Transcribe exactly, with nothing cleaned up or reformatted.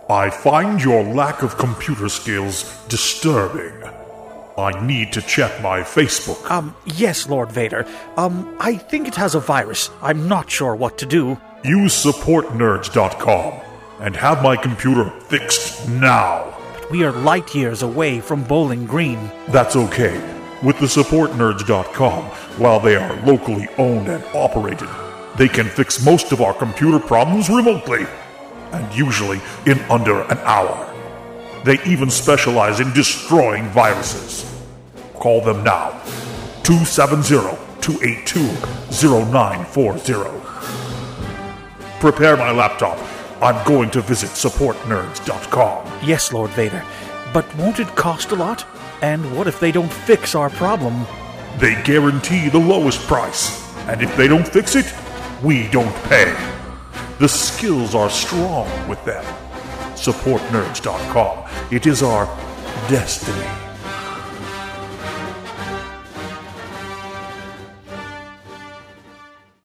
I find your lack of computer skills disturbing. I need to check my Facebook. Um, yes, Lord Vader. Um, I think it has a virus. I'm not sure what to do. Use support nerds dot com and have my computer fixed now. But we are light years away from Bowling Green. That's okay. With the support nerds dot com, while they are locally owned and operated, they can fix most of our computer problems remotely, and usually in under an hour. They even specialize in destroying viruses. Call them now. two seven zero, two eight two, zero nine four zero. Prepare my laptop. I'm going to visit support nerds dot com. Yes, Lord Vader. But won't it cost a lot? And what if they don't fix our problem? They guarantee the lowest price. And if they don't fix it, we don't pay. The skills are strong with them. support nerds dot com. It is our destiny.